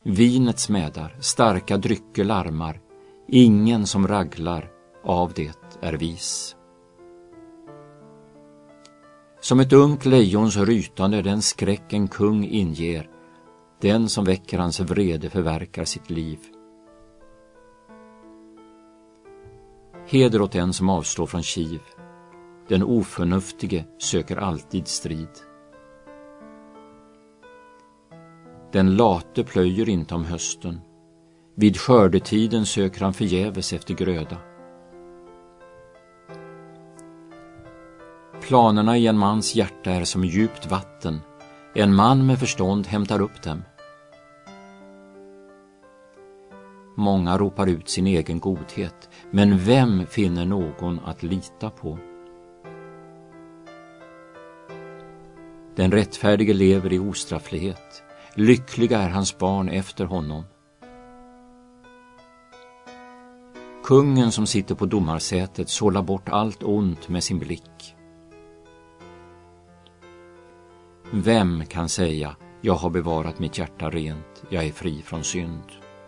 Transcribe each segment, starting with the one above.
Vinet smädar, starka drycker larmar, ingen som raglar av det är vis. Som ett ungt lejons rytande är den skräck en kung inger, den som väcker hans vrede förverkar sitt liv. Heder åt den som avstår från kiv, den oförnuftige söker alltid strid. Den late plöjer inte om hösten, vid skördetiden söker han förgäves efter gröda. Planerna i en mans hjärta är som djupt vatten, en man med förstånd hämtar upp dem. Många ropar ut sin egen godhet, men vem finner någon att lita på? Den rättfärdige lever i ostrafflighet, lyckliga är hans barn efter honom. Kungen som sitter på domarsätet sållar bort allt ont med sin blick. Vem kan säga, jag har bevarat mitt hjärta rent, jag är fri från synd?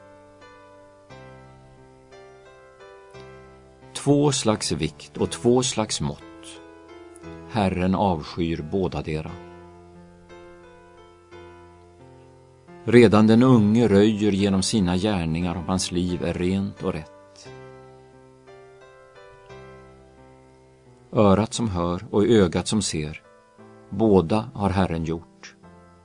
Två slags vikt och två slags mått. Herren avskyr bådadera. Redan den unge röjer genom sina gärningar om hans liv är rent och rätt. Örat som hör och ögat som ser, båda har Herren gjort.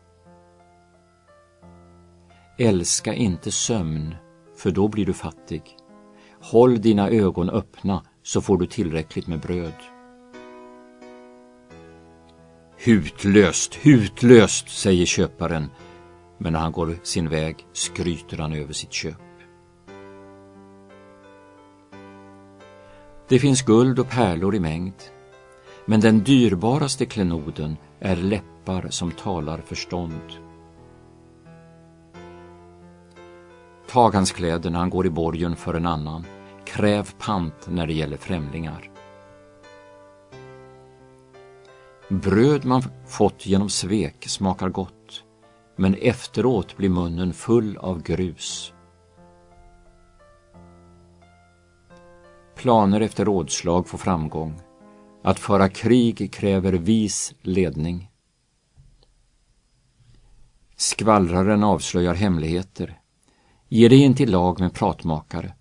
Älska inte sömn, för då blir du fattig. Håll dina ögon öppna, så får du tillräckligt med bröd. Hutlöst, hutlöst, säger köparen, men när han går sin väg skryter han över sitt köp. Det finns guld och pärlor i mängd, men den dyrbaraste klenoden är läppar som talar förstånd. Tag hans kläder när han går i borgen för en annan. Kräv pant när det gäller främlingar. Bröd man fått genom svek smakar gott, men efteråt blir munnen full av grus. Planer efter rådslag får framgång. Att föra krig kräver vis ledning. Skvallraren avslöjar hemligheter. Ge dig inte i lag med pratmakare.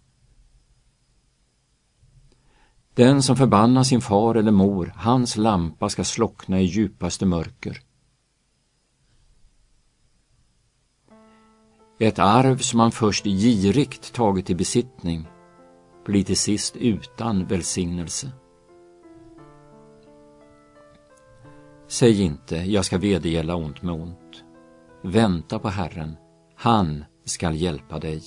Den som förbannar sin far eller mor, hans lampa ska slockna i djupaste mörker. Ett arv som man först girigt tagit i besittning blir till sist utan välsignelse. Säg inte, jag ska vedergälla ont med ont. Vänta på Herren, han skall hjälpa dig.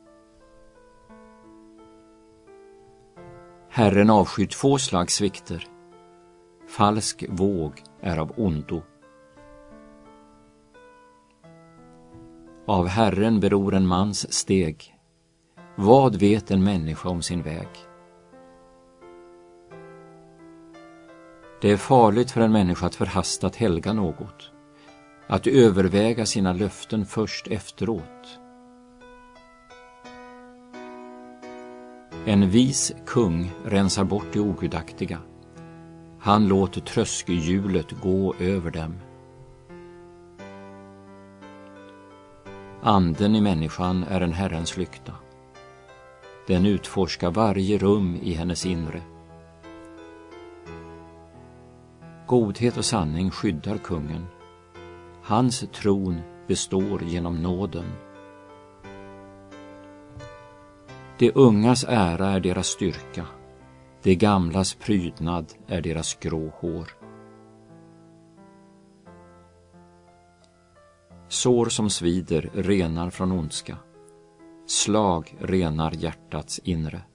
Herren avskyr två slags svikter. Falsk våg är av ondo. Av Herren beror en mans steg. Vad vet en människa om sin väg? Det är farligt för en människa att förhastat helga något, att överväga sina löften först efteråt. En vis kung rensar bort det ogudaktiga. Han låter tröskelhjulet gå över dem. Anden i människan är en Herrens lykta. Den utforskar varje rum i hennes inre. Godhet och sanning skyddar kungen. Hans tron består genom nåden. De ungas ära är deras styrka. De gamlas prydnad är deras grå hår. Sår som svider renar från ondska. Slag renar hjärtats inre.